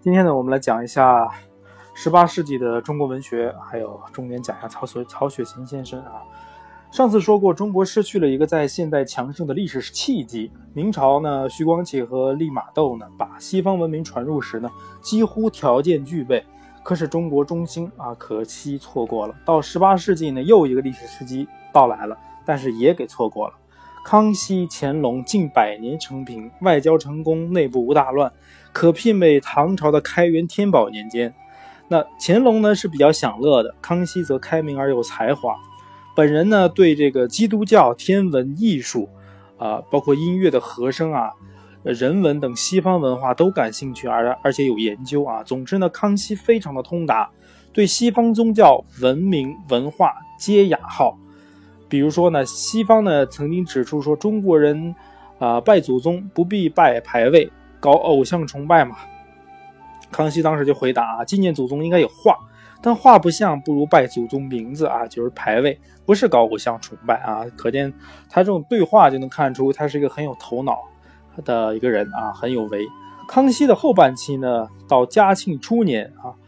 今天呢，我们来讲一下18世纪的中国文学，还有重点讲一下曹雪芹先生啊。上次说过，中国失去了一个在现代强盛的历史契机。明朝呢，徐光启和利玛窦呢，把西方文明传入时呢，几乎条件具备。可是中国中兴啊，可惜错过了。到18世纪呢，又一个历史时机到来了，但是也给错过了。康熙、乾隆近100年成平，外交成功，内部无大乱，可媲美唐朝的开元天宝年间。那乾隆呢是比较享乐的，康熙则开明而有才华。本人呢对这个基督教、天文、艺术包括音乐的和声人文等西方文化都感兴趣，而且有研究啊。总之呢，康熙非常的通达，对西方宗教、文明、文化皆雅好。比如说呢，西方呢曾经指出说，中国人拜祖宗不必拜牌位，搞偶像崇拜嘛。康熙当时就回答纪念祖宗应该有画，但画不像不如拜祖宗名字就是牌位，不是搞偶像崇拜可见他这种对话就能看出他是一个很有头脑的一个人很有为。康熙的后半期呢，到嘉庆初年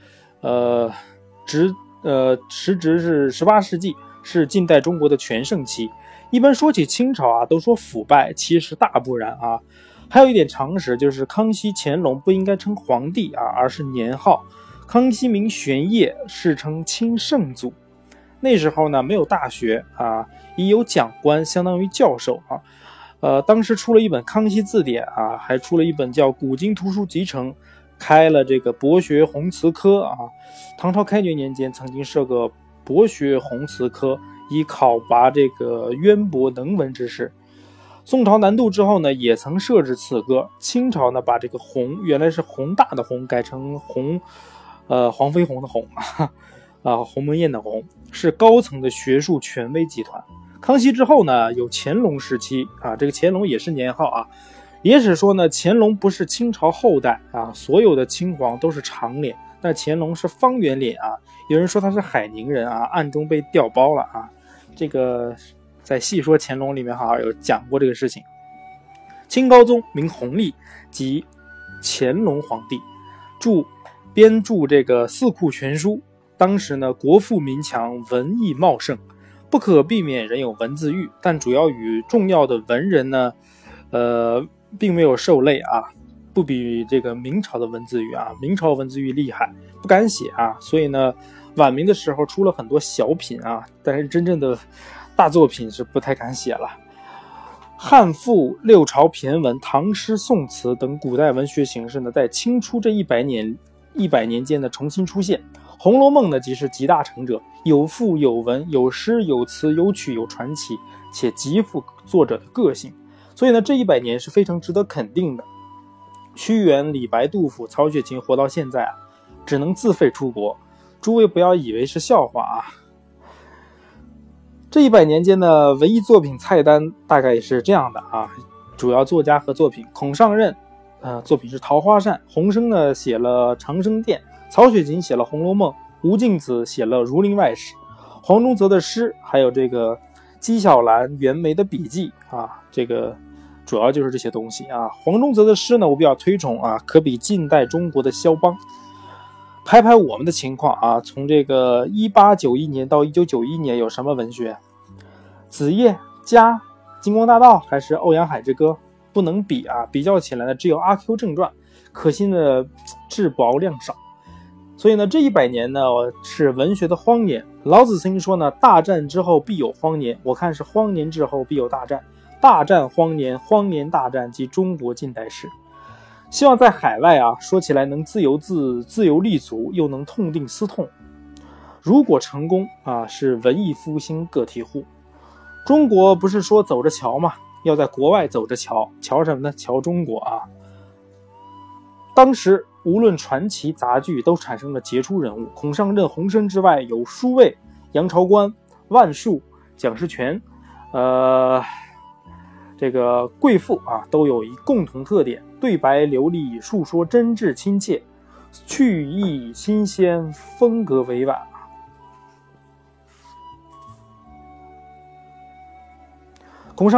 时值是18世纪，是近代中国的全盛期。一般说起清朝都说腐败，其实大不然还有一点常识，就是康熙、乾隆不应该称皇帝而是年号。康熙名玄烨，世称清圣祖。那时候呢，没有大学已有讲官，相当于教授当时出了一本《康熙字典》还出了一本叫《古今图书集成》，开了这个博学弘词科唐朝开元年间曾经设个博学弘词科，以考拔这个渊博能文之士。宋朝南渡之后呢，也曾设置此科。清朝呢，把这个弘原来是宏大的宏改成黄飞鸿的鸿鸿门宴的鸿，是高层的学术权威集团。康熙之后呢，有乾隆时期这个乾隆也是年号野史说呢，乾隆不是清朝后代所有的清皇都是长脸，但乾隆是方圆脸有人说他是海宁人暗中被调包了这个在细说乾隆里面有讲过这个事情。清高宗名弘历，即乾隆皇帝，编著这个四库全书。当时呢，国富民强，文艺茂盛，不可避免人有文字狱，但主要与重要的文人呢并没有受累不比这个明朝的文字狱明朝文字狱厉害，不敢写所以呢，晚明的时候出了很多小品但是真正的大作品是不太敢写了。汉赋、六朝骈文、唐诗、宋词等古代文学形式呢，在清初这100年间呢重新出现。红楼梦呢，即是集大成者，有赋有文，有诗有词有曲有传奇，且极富作者的个性。所以呢，这100年是非常值得肯定的。屈原、李白、杜甫、曹雪芹活到现在只能自费出国，诸位不要以为是笑话这100年间的文艺作品菜单大概也是这样的主要作家和作品：孔尚任作品是《桃花扇》，洪升呢写了《长生殿》，曹雪芹写了《红楼梦》，吴敬梓写了《儒林外史》，黄宗泽的诗，还有这个纪晓岚、袁枚的笔记这个主要就是这些东西黄宗泽的诗呢，我比较推崇可比近代中国的肖邦。拍拍我们的情况从这个1891年到1991年有什么文学？子夜、家、金光大道还是欧阳海之歌？不能比比较起来呢，只有阿 Q 正传，可惜呢质薄量少。所以呢，这100年呢是文学的荒年。老子曾经说呢，大战之后必有荒年，我看是荒年之后必有大战，大战荒年，荒年大战即中国近代史。希望在海外说起来能自由立足，又能痛定思痛。如果成功是文艺复兴个体户。中国不是说走着瞧吗？要在国外走着瞧，瞧什么呢？瞧中国当时无论传奇杂剧都产生了杰出人物，孔尚任、洪升之外，有舒卫、杨朝观、万树、蒋士权这个贵妇都有一共同特点：对白流利，述说真挚亲切，趣意新鲜，风格委婉孔尚任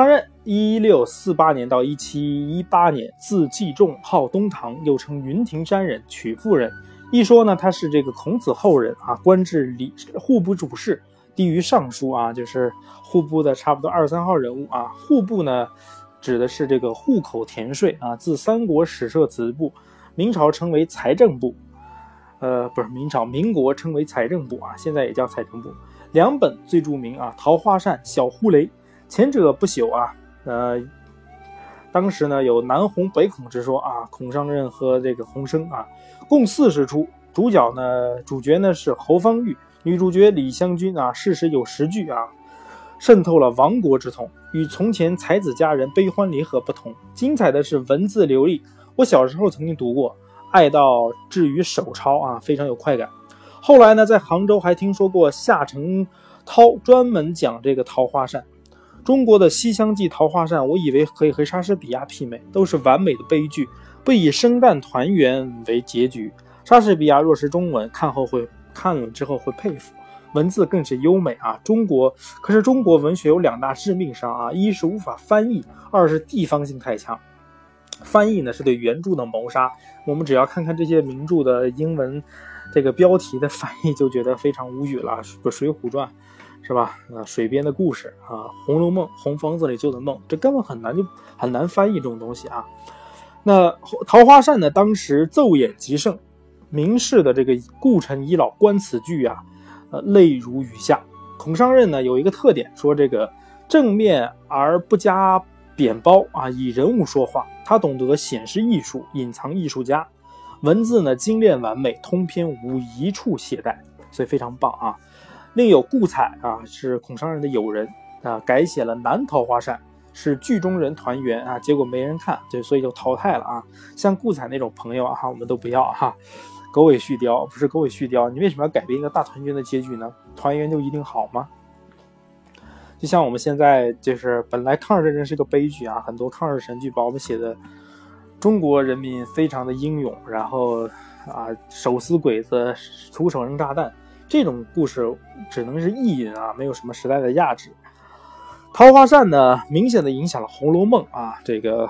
1648年到1718年，字季仲，号东堂，又称云亭山人，曲阜人。一说呢，他是这个孔子后人啊，官至户部主事，低于尚书啊，就是户部的差不多2、3号人物啊。户部呢，指的是这个户口田税啊。自三国始设子部，明朝称为财政部。不是明朝，民国称为财政部啊，现在也叫财政部。两本最著名啊，《桃花扇》《小呼雷》，前者不朽啊。当时呢有南洪北孔之说啊，孔尚任和这个洪升啊，共40出。主角呢是侯方域，女主角李香君啊，事实有10句啊，渗透了亡国之痛，与从前才子佳人悲欢离合不同。精彩的是文字流利，我小时候曾经读过，爱到至于手抄啊，非常有快感。后来呢，在杭州还听说过夏承焘专门讲这个桃花扇。中国的《西厢记》桃花扇，我以为可以和莎士比亚媲美，都是完美的悲剧，不以生旦团圆为结局。莎士比亚若是中文，看了之后会佩服，文字更是优美啊。可是中国文学有2大致命伤啊，一是无法翻译，二是地方性太强。翻译呢是对原著的谋杀，我们只要看看这些名著的英文这个标题的翻译，就觉得非常无语了。水浒传是吧？水边的故事啊，红楼梦，红房子里做的梦，这根本很难翻译这种东西啊。那桃花扇呢，当时奏演极盛，明士的这个顾城遗老观此剧啊，泪如雨下。孔尚任呢有一个特点，说这个正面而不加贬褒啊，以人物说话。他懂得显示艺术，隐藏艺术家，文字呢精炼完美，通篇无一处懈怠，所以非常棒啊。另有顾采啊，是孔尚任的友人啊，改写了南桃花扇，是剧中人团圆啊，结果没人看，所以就淘汰了啊。像顾采那种朋友啊，我们都不要哈。狗尾续貂，不是狗尾续貂，你为什么要改变一个大团圆的结局呢？团圆就一定好吗？就像我们现在就是本来抗日战争是个悲剧啊，很多抗日神剧把我们写的中国人民非常的英勇，然后啊手撕鬼子，徒手扔炸弹，这种故事只能是意淫啊，没有什么时代的价值。桃花扇呢，明显的影响了《红楼梦》啊，这个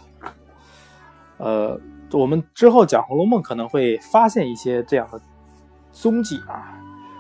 我们之后讲《红楼梦》可能会发现一些这样的踪迹啊。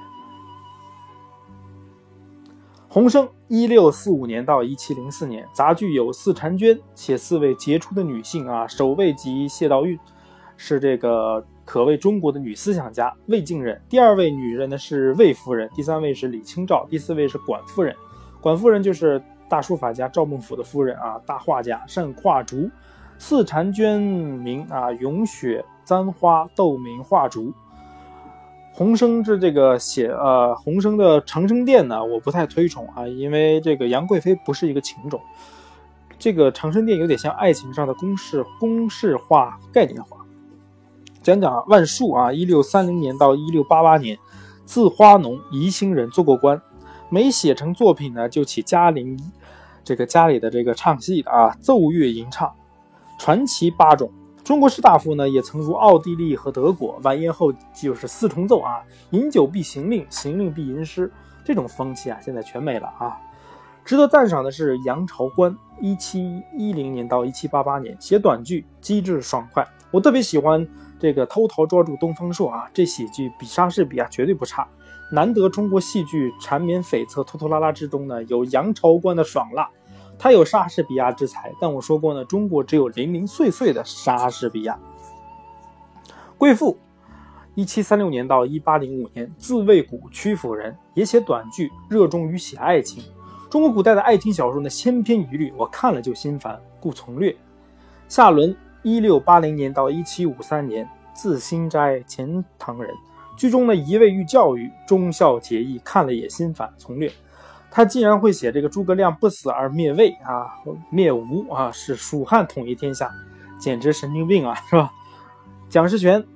洪升1645年到1704年，杂剧有四婵娟，写4位杰出的女性啊，首位即谢道韫，是这个可谓中国的女思想家，魏晋人。第2位女人呢是魏夫人，第3位是李清照，第4位是管夫人。管夫人就是大书法家赵孟頫的夫人啊，大画家，善画竹。四婵娟名啊，咏雪、簪花、斗名、画竹。洪升洪升的长生殿呢，我不太推崇啊，因为这个杨贵妃不是一个情种，这个长生殿有点像爱情上的公式化、概念化。讲讲万树啊，1630年到1688年，字花农，宜兴人，做过官。每写成作品呢，就起家里的这个唱戏的啊，奏乐吟唱，传奇8种。中国士大夫呢，也曾如奥地利和德国，晚宴后就是4重奏啊，饮酒必行令，行令必吟诗，这种风气啊，现在全没了啊。值得赞赏的是杨朝观，1710年到1788年，写短剧，机智爽快。我特别喜欢这个偷桃抓住东方朔啊，这喜剧比莎士比亚绝对不差。难得中国戏剧缠绵悱恻、拖拖拉拉之中呢，有杨朝观的爽辣。他有莎士比亚之才，但我说过呢，中国只有零零碎碎的莎士比亚。贵妇，1736年到1805年，字卫古，曲阜人，也写短剧，热衷于写爱情。中国古代的爱情小说呢，千篇一律，我看了就心烦，故从略。夏伦，1680年到1753年，字心斋，钱塘人。剧中呢，一味寓教育，忠孝节义，看了也心烦，从略。他竟然会写这个诸葛亮不死而灭魏啊，灭吴啊，是蜀汉统一天下，简直神经病啊，是吧？蒋士权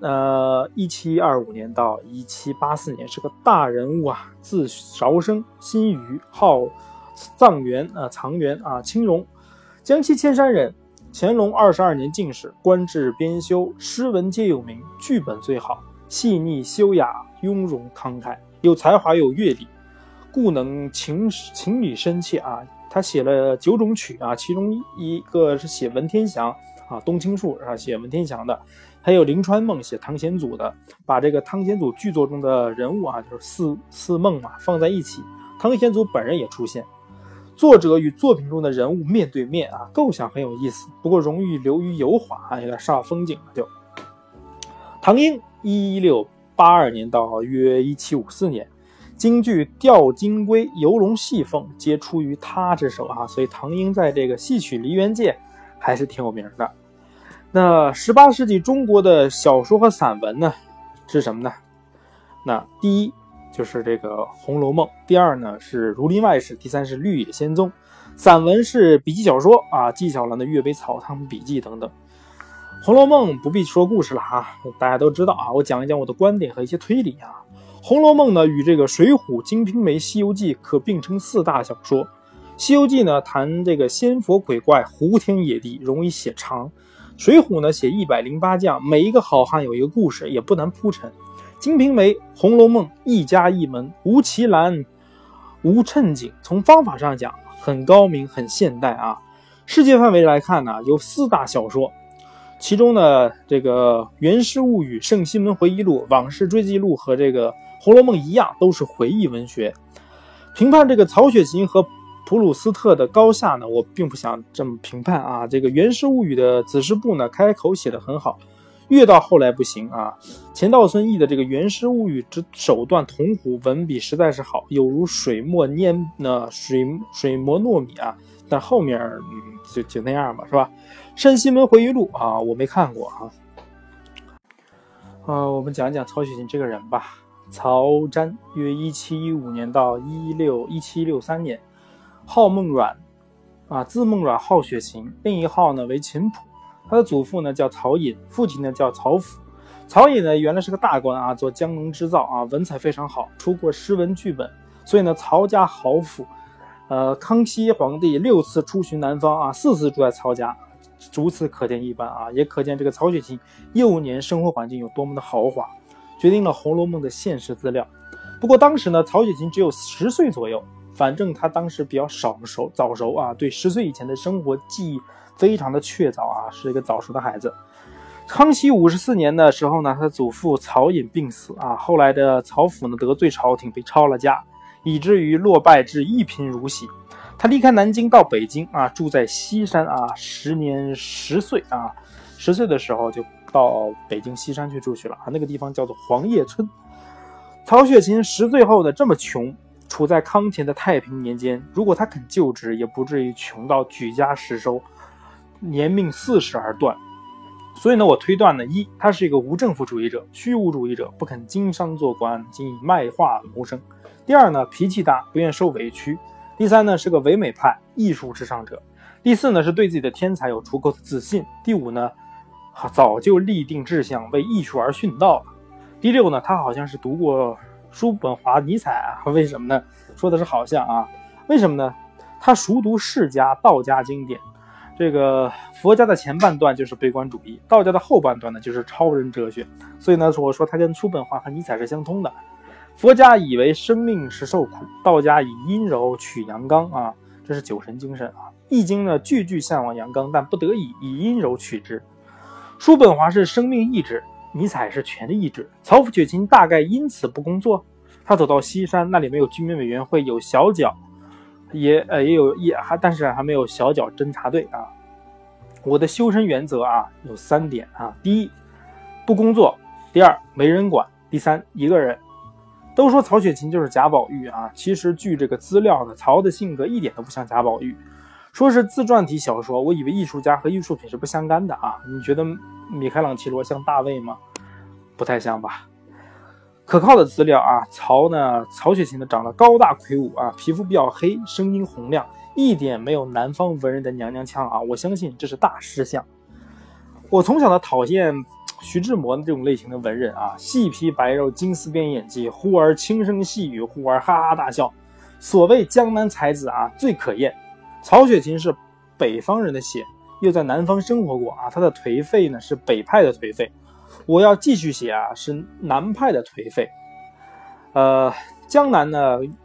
，1725年到1784年是个大人物啊，字韶生，新余，号藏元啊，青荣，江西铅山人。乾隆22年进士，官至编修，诗文皆有名，剧本最好，细腻修雅，雍容慷慨，有才华有阅历，故能情理深切啊， 他写了9种曲啊，其中一个是写文天祥啊，冬青树啊写文天祥的，还有临川梦写汤显祖的，把这个汤显祖剧作中的人物啊，就是四梦嘛放在一起，汤显祖本人也出现。作者与作品中的人物面对面啊，构想很有意思，不过容易流于油滑啊，有点煞风景了就。唐英1682年到约1754年，京剧《吊金龟游龙戏凤》皆出于他之手啊，所以唐英在这个戏曲梨园界还是挺有名的。那18世纪中国的小说和散文呢是什么呢？那第一就是这个《红楼梦》，第二呢是《儒林外史》，第三是《绿野仙踪》。散文是笔记小说啊，纪晓岚的《阅微草堂笔记》等等。《红楼梦》不必说故事了啊，大家都知道啊，我讲一讲我的观点和一些推理啊。《红楼梦》呢与这个《水浒》《金瓶梅》《西游记》可并称4大小说。《西游记》呢谈这个仙佛鬼怪、胡天野地，容易写长；《水浒》呢写108将，每一个好汉有一个故事，也不难铺陈。《金瓶梅》《红楼梦》一家一门，无奇兰，无衬景，从方法上讲很高明，很现代啊。世界范围来看呢，有4大小说。其中呢，这个《源氏物语》《圣西门回忆录》《往事追记录》和这个《红楼梦》一样，都是回忆文学。评判这个曹雪芹和普鲁斯特的高下呢，我并不想这么评判啊。这个《源氏物语》的子时部呢，开口写得很好，越到后来不行啊。钱道孙译的这个《源氏物语》之手段铜虎，文笔实在是好，有如水墨糯米啊。但后面就那样吧，是吧？《圣西门回忆录》啊，我没看过啊。我们讲一讲曹雪芹这个人吧。曹詹，约1715年到1763年，号孟阮啊，字孟阮，号雪芹，另一号呢为秦普。他的祖父呢叫曹寅，父亲呢叫曹府。曹寅呢原来是个大官啊，做江农织造啊，文采非常好，出过诗文剧本，所以呢曹家豪富。康熙皇帝6次出巡南方啊，4次住在曹家，如此可见一斑啊，也可见这个曹雪芹幼年生活环境有多么的豪华，决定了《红楼梦》的现实资料。不过当时呢，曹雪芹只有10岁左右，反正他当时比较早熟啊，对10岁以前的生活记忆非常的确凿啊，是一个早熟的孩子。康熙54年的时候呢，他的祖父曹寅病死啊，后来的曹府呢得罪朝廷，被抄了家，以至于落败至一贫如洗。他离开南京到北京啊，住在西山啊，10岁啊，10岁的时候就到北京西山去住去了啊，那个地方叫做黄叶村。曹雪芹10岁后的这么穷，处在康乾的太平年间，如果他肯就职，也不至于穷到举家失收，年命40而断。所以呢，我推断呢，一，他是一个无政府主义者、虚无主义者，不肯经商做官，仅以卖画谋生。第二呢，脾气大，不愿受委屈。第三呢，是个唯美派，艺术至上者。第四呢，是对自己的天才有足够的自信。第五呢，早就立定志向，为艺术而殉道了。第六呢，他好像是读过叔本华、尼采啊。为什么呢？说的是好像啊，为什么呢？他熟读释家、道家经典。这个佛家的前半段就是悲观主义，道家的后半段呢就是超人哲学。所以呢，我说他跟叔本华和尼采是相通的。佛家以为生命是受苦，道家以阴柔取阳刚啊，这是酒神精神啊。易经呢句句向往阳刚，但不得已以阴柔取之。叔本华是生命意志，尼采是权力意志。曹雪芹大概因此不工作，他走到西山，那里没有居民委员会，有小角，但是还没有小角侦察队啊。我的修身原则啊有3点啊：第一，不工作；第二，没人管；第三，一个人。都说曹雪芹就是贾宝玉啊，其实据这个资料呢，曹的性格一点都不像贾宝玉。说是自传体小说，我以为艺术家和艺术品是不相干的啊。你觉得米开朗基罗像大卫吗？不太像吧。可靠的资料啊，曹雪芹呢长得高大魁梧啊，皮肤比较黑，声音洪亮，一点没有南方文人的娘娘腔啊，我相信这是大师相。我从小的讨厌徐志摩的这种类型的文人啊，细皮白肉，金丝边演技，忽而轻声细语，忽而哈哈大笑。所谓江南才子啊，最可厌。曹雪芹是北方人的血，又在南方生活过啊，他的颓废呢是北派的颓废。我要继续写啊，是南派的颓废。江南呢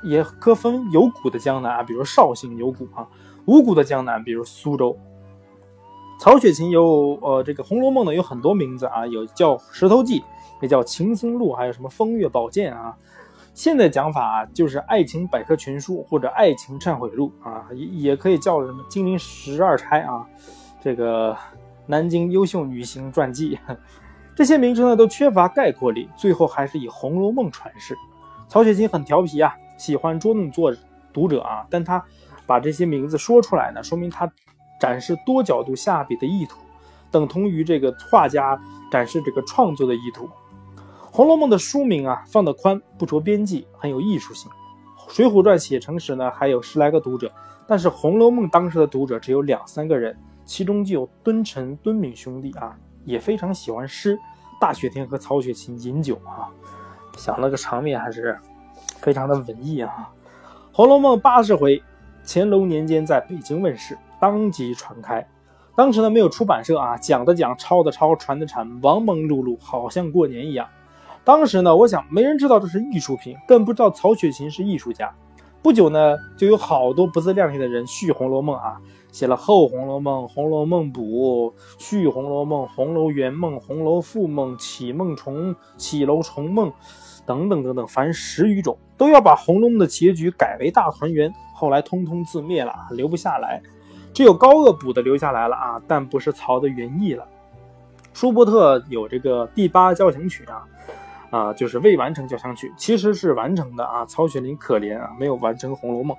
也可分有谷的江南啊，比如绍兴有谷啊，无谷的江南，比如苏州。曹雪芹有这个《红楼梦》呢有很多名字啊，有叫《石头记》，也叫《秦松录》，还有什么《风月宝鉴》啊。现在讲法啊，就是《爱情百科全书》或者《爱情忏悔录》啊，也可以叫什么《金陵12钗》啊，这个南京优秀女性传记。这些名称呢都缺乏概括力，最后还是以《红楼梦》传世。曹雪芹很调皮啊，喜欢捉弄读者啊，但他把这些名字说出来呢，说明他展示多角度下笔的意图，等同于这个画家展示这个创作的意图。《红楼梦》的书名啊放得宽，不着边际，很有艺术性。《水浒传》写成时呢还有10来个读者，但是《红楼梦》当时的读者只有2-3个人，其中就有敦臣、敦敏兄弟啊，也非常喜欢诗。大雪天和曹雪芹饮酒啊，想那个场面还是非常的文艺啊。《红楼梦》80回，乾隆年间在北京问世，当即传开。当时呢没有出版社啊，讲的讲，抄的抄，传的传，忙忙碌碌，好像过年一样。当时呢，我想没人知道这是艺术品，更不知道曹雪芹是艺术家。不久呢，就有好多不自量力的人续《红楼梦》啊，写了《后红楼梦》《红楼梦补》《续红楼梦》《红楼圆梦》《红楼复梦》《起楼重梦》等等等等，凡10余种，都要把《红楼梦》的结局改为大团圆。后来通通自灭了，留不下来，只有高鹗补的留下来了啊，但不是曹的原意了。舒伯特有这个第8交响曲就是未完成交响曲，其实是完成的啊。曹雪芹可怜啊，没有完成《红楼梦》。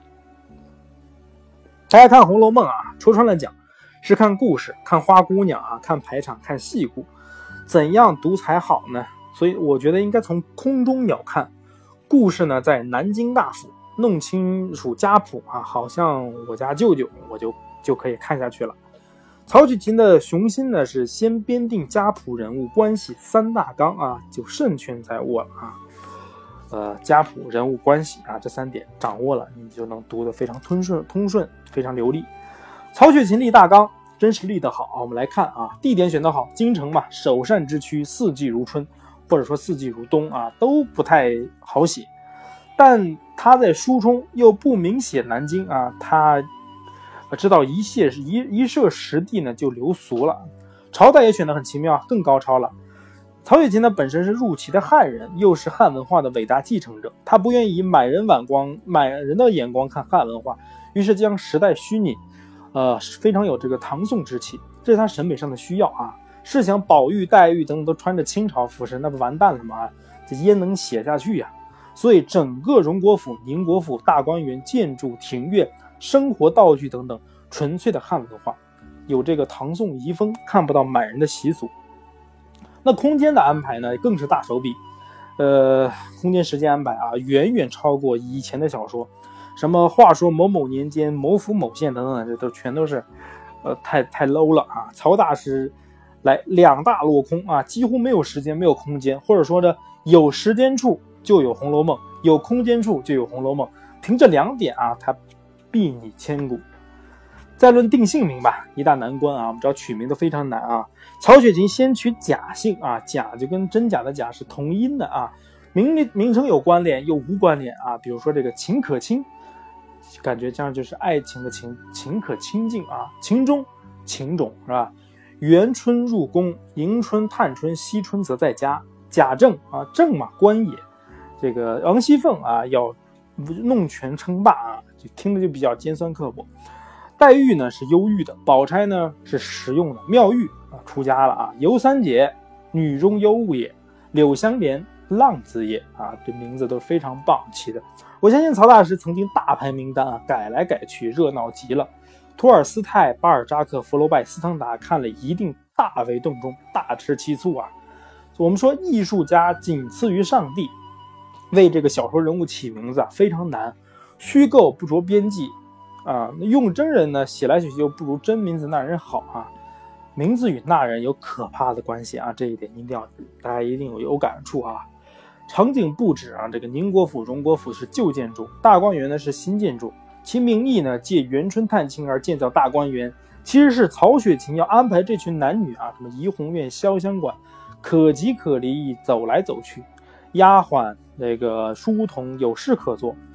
大家看《红楼梦》啊，戳穿了讲是看故事，看花姑娘啊，看排场，看戏故，怎样读才好呢？所以我觉得应该从空中鸟看。故事呢在南京大府，弄清楚家谱啊，好像我家舅舅，我就可以看下去了。曹雪芹的雄心呢是先编定家谱、人物关系3大纲啊，就胜券在握了啊。家谱、人物关系啊，这3点掌握了，你就能读得非常通顺，非常流利。曹雪芹立大纲真是立得好啊。我们来看啊，地点选得好，京城嘛，首善之区，四季如春，或者说四季如冬啊，都不太好写。但他在书中又不明写南京啊，他知道一设实地呢就流俗了。朝代也选得很奇妙，更高超了。曹雪芹呢本身是入齐的汉人，又是汉文化的伟大继承者，他不愿以买人的眼光看汉文化，于是将时代虚拟非常有这个唐宋之气，这是他审美上的需要啊。试想宝玉、黛玉等等都穿着清朝服饰，那不完蛋了吗？这焉能写下去呀？所以整个荣国府、宁国府、大观园建筑、庭院、生活道具等等，纯粹的汉文化，有这个唐宋遗风，看不到买人的习俗。那空间的安排呢，更是大手笔。空间时间安排啊，远远超过以前的小说。什么话说某某年间某府某县等等，这全都是太 low 了啊！曹大师来2大落空啊，几乎没有时间，没有空间，或者说呢，有时间处就有《红楼梦》，有空间处就有《红楼梦》。凭这2点啊，他睥睨千古。再论定姓名吧，一大难关啊！我们知道取名都非常难啊。曹雪芹先取假姓啊，假就跟真假的假是同音的啊，名称有关联又无关联啊。比如说这个秦可卿，感觉这样就是爱情的情，情可亲近啊。秦钟，情种是吧？元春入宫，迎春、探春、惜春则在家。贾政啊，政嘛，官也。这个王熙凤啊，要弄权称霸啊，就听着就比较尖酸刻薄。黛玉呢是忧郁的，宝钗呢是实用的，妙玉啊出家了啊，尤三姐女中尤物也，柳湘莲浪子也啊，这名字都非常棒起的。我相信曹大师曾经大排名单啊，改来改去，热闹极了。托尔斯泰、巴尔扎克、福楼拜、斯汤达看了一定大为动中，大吃其醋啊。我们说艺术家仅次于上帝，为这个小说人物起名字啊非常难，虚构不着边际啊，用真人呢写来写去又不如真名字那人好啊。名字与那人有可怕的关系啊，这一点大家一定有感触啊。场景布置啊，这个宁国府、荣国府是旧建筑，大观园呢是新建筑，其名义呢借元春探亲而建造大观园，其实是曹雪芹要安排这群男女啊，什么怡红院、潇湘馆，可即可离，走来走去，丫鬟那个书童有事可做，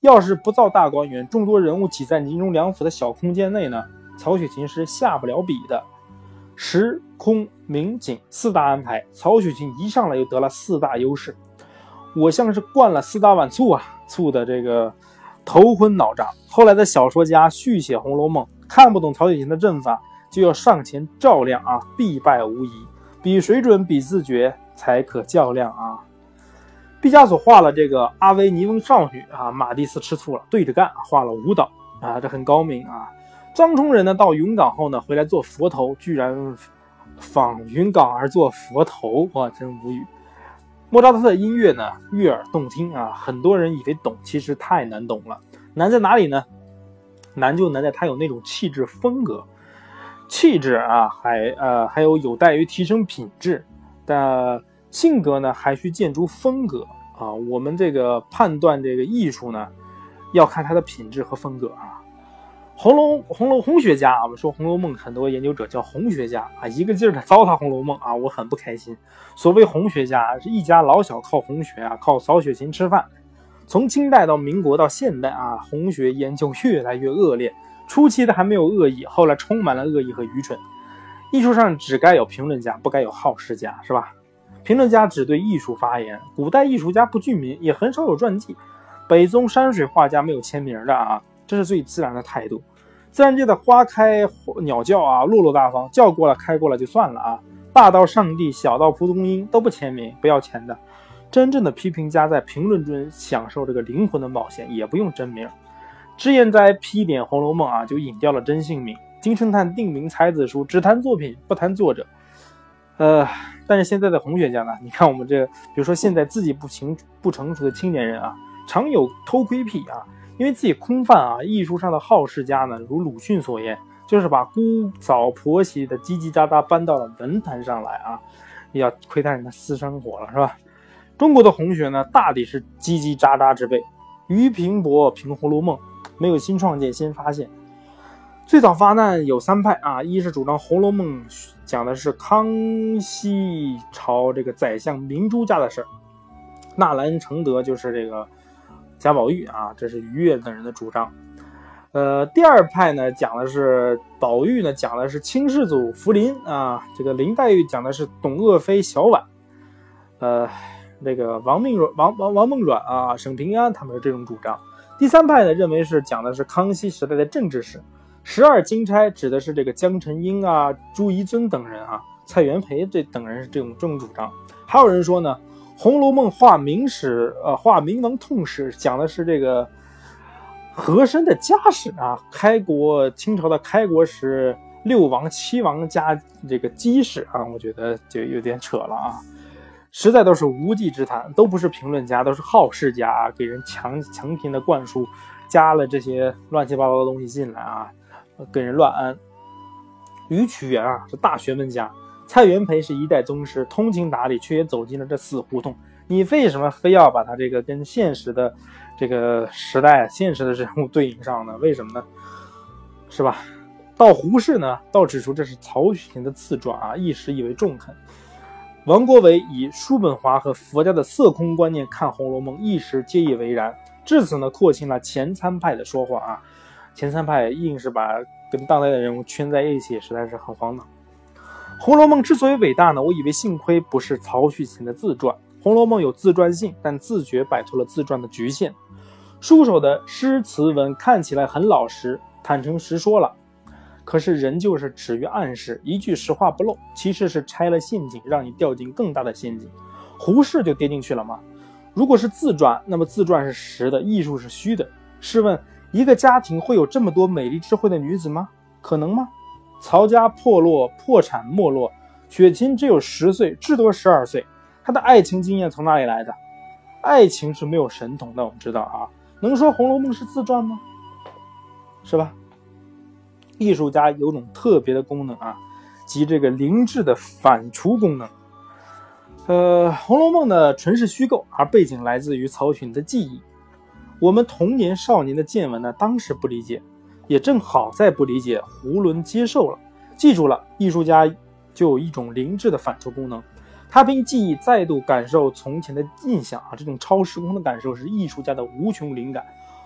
要是不造大观园，众多人物挤在宁荣两府的小空间内呢，曹雪芹是下不了笔的。时空明景4大安排，曹雪芹一上来就得了4大优势。我像是灌了4大碗醋啊，醋的这个头昏脑胀。后来的小说家续写《红楼梦》，看不懂曹雪芹的阵法，就要上前照亮啊，必败无疑。比水准，比自觉，才可较量啊。毕加索画了这个阿维尼翁少女啊，马蒂斯吃醋了，对着干，画了舞蹈啊，这很高明啊。张充仁呢，到云冈后呢，回来做佛头，居然仿云冈而做佛头，哇，真无语。莫扎特的音乐呢，悦耳动听啊，很多人以为懂，其实太难懂了。难在哪里呢？难就难在他有那种气质风格，气质啊，还有待于提升品质，但性格呢，还需建筑风格啊。我们这个判断这个艺术呢，要看它的品质和风格啊。红学家啊，我们说《红楼梦》很多研究者叫红学家啊，一个劲儿的糟蹋《红楼梦》啊，我很不开心。所谓红学家，是一家老小靠红学啊，靠曹雪芹吃饭。从清代到民国到现代啊，红学研究越来越恶劣，初期的还没有恶意，后来充满了恶意和愚蠢。艺术上只该有评论家，不该有好事家，是吧？评论家只对艺术发言，古代艺术家不具名，也很少有传记。北宗山水画家没有签名的啊，这是最自然的态度。自然界的花开鸟叫啊，落落大方，叫过了开过了就算了啊。大到上帝，小到蒲公英都不签名，不要钱的。真正的批评家在评论中享受这个灵魂的冒险，也不用真名。脂砚斋批点《红楼梦》啊，就引掉了真姓名。金圣叹定名才子书，只谈作品不谈作者。但是现在的红学家呢，你看我们这个，比如说现在自己不成熟的青年人啊，常有偷窥癖啊。因为自己空泛啊，艺术上的好事家呢，如鲁迅所言，就是把姑嫂婆媳的叽叽喳喳搬到了文坛上来啊，要窥探人的私生活了，是吧？中国的红学呢，大抵是叽叽喳喳之辈。俞平伯评《红楼梦》，没有新创建，先发现。最早发难有3派啊，一是主张《红楼梦》讲的是康熙朝这个宰相明珠家的事儿，纳兰承德就是这个贾宝玉啊，这是于越等人的主张。第2派呢，讲的是宝玉呢，讲的是清世祖福临啊，这个林黛玉讲的是董鄂妃小婉，这个王孟阮啊，沈平安他们是这种主张。第3派呢，认为是讲的是康熙时代的政治史。12金钗指的是这个江澄英啊、朱彝尊等人啊，蔡元培等人是这种主张。还有人说呢，《红楼梦》画明王痛史，讲的是这个和珅的家史啊，清朝的开国时6王7王加这个基史啊，我觉得就有点扯了啊，实在都是无稽之谈，都不是评论家，都是好事家啊，给人强行的灌输，加了这些乱七八糟的东西进来啊，给人乱安。于曲原啊是大学问家，蔡元培是一代宗师，通情达理，却也走进了这死胡同。你为什么非要把他这个跟现实的这个时代、现实的人物对应上呢？为什么呢？是吧？到胡适呢，倒指出这是曹雪芹的自传啊，一时以为中肯。王国维以叔本华和佛家的色空观念看《红楼梦》，一时皆以为然。至此呢，廓清了前3派的说话啊。前3派硬是把跟当代的人物圈在一起，实在是很荒唐。《红楼梦》之所以伟大呢，我以为幸亏不是曹雪芹的自传。《红楼梦》有自传性，但自觉摆脱了自传的局限。书手的诗词文看起来很老实，坦诚实说了，可是人就是止于暗示，一句实话不漏，其实是拆了陷阱，让你掉进更大的陷阱。胡适就跌进去了吗？如果是自传，那么自传是实的，艺术是虚的。试问一个家庭会有这么多美丽智慧的女子吗？可能吗？曹家破产没落，雪芹只有10岁，至多12岁，她的爱情经验从哪里来的？爱情是没有神童的，我们知道啊，能说《红楼梦》是自传吗？是吧？艺术家有种特别的功能啊，即这个灵智的反刍功能。《红楼梦》呢纯是虚构，而背景来自于曹雪芹的记忆。我们童年少年的见闻呢，当时不理解，也正好在不理解囫囵接受了。记住了，艺术家就有一种灵智的反刍功能，他凭记忆再度感受从前的印象啊，这种超时空的感受是艺术家的无穷灵感。《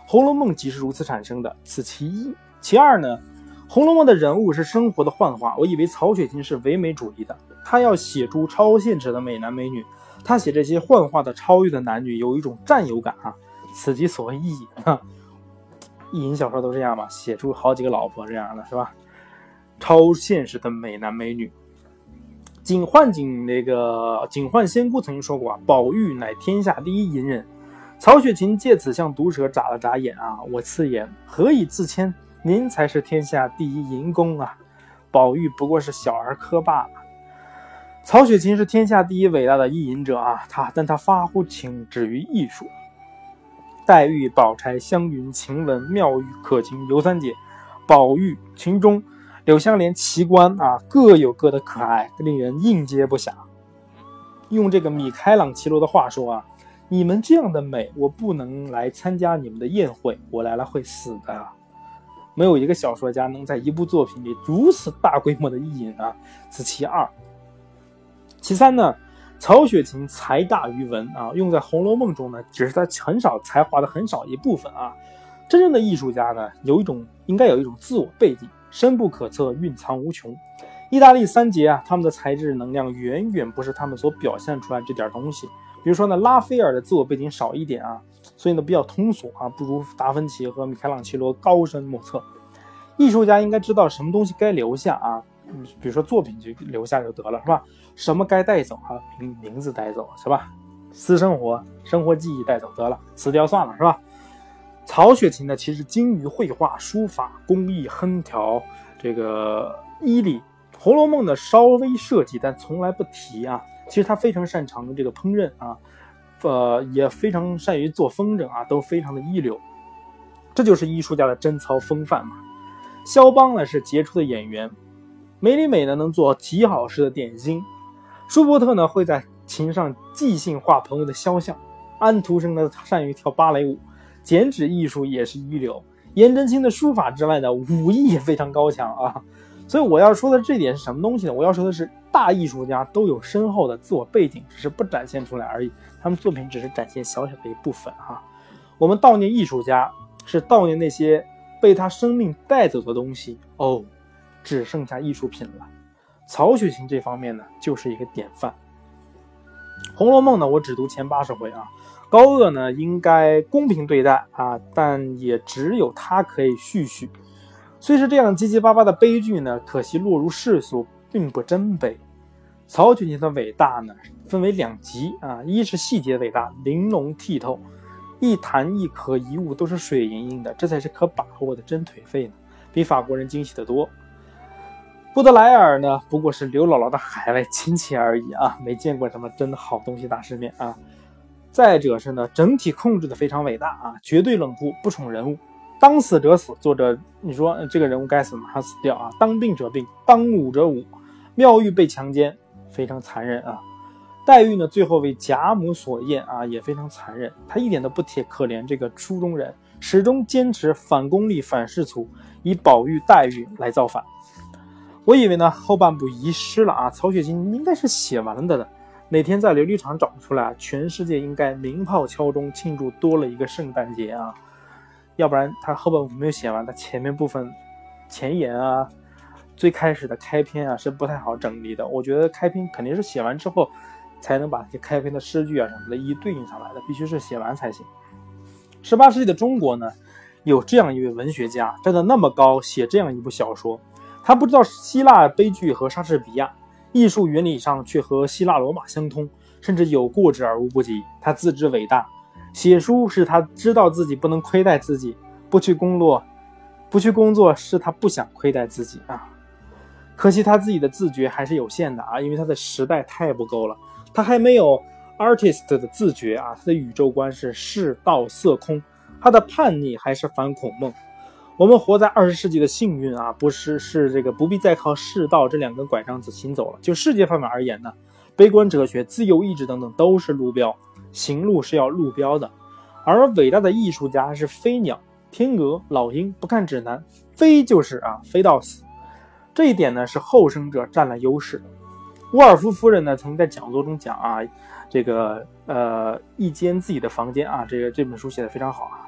红楼梦即是如此产生的，此其一。其二呢，红楼梦的人物是生活的幻化，我以为曹雪芹是唯美主义的，他要写出超现实的美男美女，他写这些幻化的超越的男女有一种占有感啊，此即所谓意义啊。意淫小说都这样嘛，写出好几个老婆这样的是吧？超现实的美男美女。警幻仙姑曾经说过啊，宝玉乃天下第一淫人。曹雪芹借此向读者眨了眨眼啊，我次言何以自谦？您才是天下第一淫公啊，宝玉不过是小儿科罢了。曹雪芹是天下第一伟大的意淫者啊，但他发乎情，止于艺术。黛玉、宝钗、湘云、晴雯、妙玉、可晴、尤三姐、宝玉、秦钟、柳湘莲、奇观啊，各有各的可爱，令人应接不暇。用这个米开朗基罗的话说啊，你们这样的美，我不能来参加你们的宴会，我来了会死的啊。没有一个小说家能在一部作品里如此大规模的意淫啊，此其二。其三呢，曹雪芹才大于文啊，用在《红楼梦》中呢，只是他才华的很少一部分啊。真正的艺术家呢，应该有一种自我背景，深不可测，蕴藏无穷。意大利三杰啊，他们的才智能量远远不是他们所表现出来这点东西。比如说呢，拉斐尔的自我背景少一点啊，所以呢比较通俗啊，不如达芬奇和米开朗基罗高深莫测。艺术家应该知道什么东西该留下啊，比如说作品就留下就得了，是吧？什么该带走啊？名字带走是吧？私生活、生活记忆带走得了，死掉算了是吧？曹雪芹呢，其实精于绘画、书法、工艺、横条、这个衣理。《红楼梦》呢稍微涉及，但从来不提啊。其实他非常擅长这个烹饪啊，也非常善于做风筝啊，都非常的一流。这就是艺术家的贞操风范嘛。肖邦呢是杰出的演员，梅里美呢能做极好吃的点心，舒伯特呢会在琴上即兴画朋友的肖像，安徒生呢善于跳芭蕾舞，剪纸艺术也是一流，颜真卿的书法之外的武艺也非常高强啊。所以我要说的这点是什么东西呢？我要说的是大艺术家都有深厚的自我背景，只是不展现出来而已，他们作品只是展现小小的一部分啊。我们悼念艺术家，是悼念那些被他生命带走的东西哦，只剩下艺术品了。曹雪芹这方面呢，就是一个典范。《红楼梦》呢，我只读前80回啊。高鹗呢，应该公平对待啊，但也只有他可以续。虽是这样结结巴巴的悲剧呢，可惜落入世俗，并不真悲。曹雪芹的伟大呢，分为两极啊，一是细节伟大，玲珑剔透，一弹一颗一物都是水盈盈的，这才是可把握的真颓废呢，比法国人惊喜得多。布德莱尔呢，不过是刘姥姥的海外亲戚而已啊，没见过什么真的好东西大世面啊。再者是呢，整体控制的非常伟大啊，绝对冷酷，不宠人物。当死者死，作者你说这个人物该死马上死掉啊，当病者病，当武者武。妙玉被强奸，非常残忍啊。黛玉呢，最后为贾母所厌啊，也非常残忍。她一点都不可怜这个书中人，始终坚持反功利反世俗，以宝玉黛玉来造反。我以为呢后半部遗失了啊，曹雪芹应该是写完了的，哪天在琉璃厂找出来，全世界应该鸣炮敲钟庆祝多了一个圣诞节啊。要不然他后半部没有写完，他前面部分前言啊，最开始的开篇啊是不太好整理的。我觉得开篇肯定是写完之后才能把这开篇的诗句啊什么的一对应上来的，必须是写完才行。18世纪的中国呢，有这样一位文学家，站得那么高，写这样一部小说。他不知道希腊悲剧和莎士比亚，艺术原理上却和希腊罗马相通，甚至有过之而无不及。他自知伟大，写书是他知道自己不能亏待自己，不去工作是他不想亏待自己啊。可惜他自己的自觉还是有限的啊，因为他的时代太不够了，他还没有 artist 的自觉啊，他的宇宙观是世道色空，他的叛逆还是反孔孟。我们活在20世纪的幸运啊，是这个不必再靠世道这两根拐杖子行走了。就世界范围而言呢，悲观哲学、自由意志等等都是路标，行路是要路标的。而伟大的艺术家是飞鸟、天鹅、老鹰，不看指南，飞就是啊，飞到死。这一点呢是后生者占了优势。沃尔夫夫人呢曾在讲座中讲啊，这个一间自己的房间啊，这本书写得非常好啊。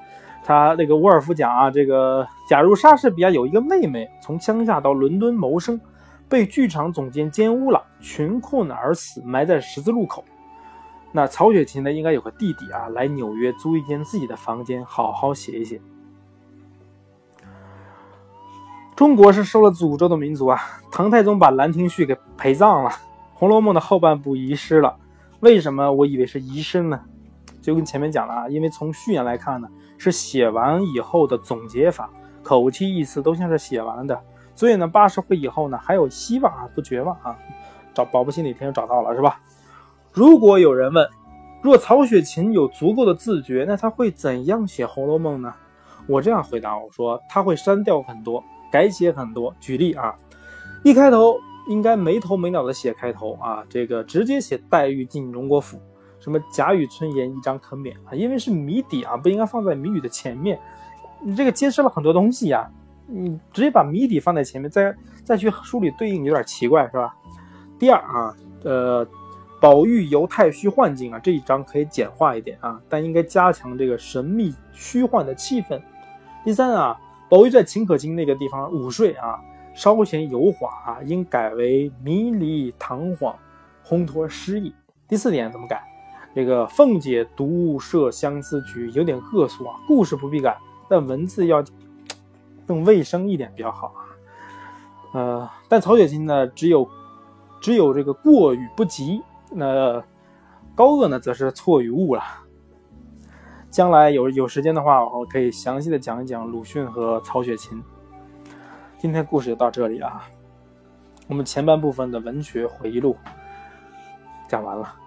他那个沃尔夫讲啊，这个假如莎士比亚有一个妹妹从乡下到伦敦谋生，被剧场总监奸污了，穷困而死，埋在十字路口。那曹雪芹呢，应该有个弟弟啊，来纽约租一间自己的房间，好好写一写。中国是受了诅咒的民族啊，唐太宗把兰亭序给陪葬了，《红楼梦》的后半部遗失了。为什么我以为是遗失呢？就跟前面讲了啊，因为从序言来看呢，是写完以后的总结法，口气意思都像是写完的，所以呢，80回以后呢还有希望啊，不绝望啊，保不齐哪天就找到了，是吧？如果有人问，若曹雪芹有足够的自觉，那他会怎样写《红楼梦》呢？我这样回答，我说他会删掉很多，改写很多。举例啊，一开头应该没头没脑的写开头啊，这个直接写黛玉进荣国府，什么贾雨村言一张可免啊，因为是谜底啊，不应该放在谜语的前面，你这个揭示了很多东西啊，你直接把谜底放在前面，再去书里对应有点奇怪，是吧？第二啊，宝玉游太虚幻境啊，这一章可以简化一点啊，但应该加强这个神秘虚幻的气氛。第三啊，宝玉在秦可卿那个地方午睡啊，稍显油滑啊，应改为迷离堂皇，烘托诗意。第四点怎么改？这个凤姐独设相思局有点恶俗啊，故事不必改，但文字要更卫生一点比较好啊。但曹雪芹呢，只有这个过与不及，那高鹗呢，则是错与误了。将来有时间的话，我可以详细的讲一讲鲁迅和曹雪芹。今天故事就到这里啊，我们前半部分的文学回忆录讲完了。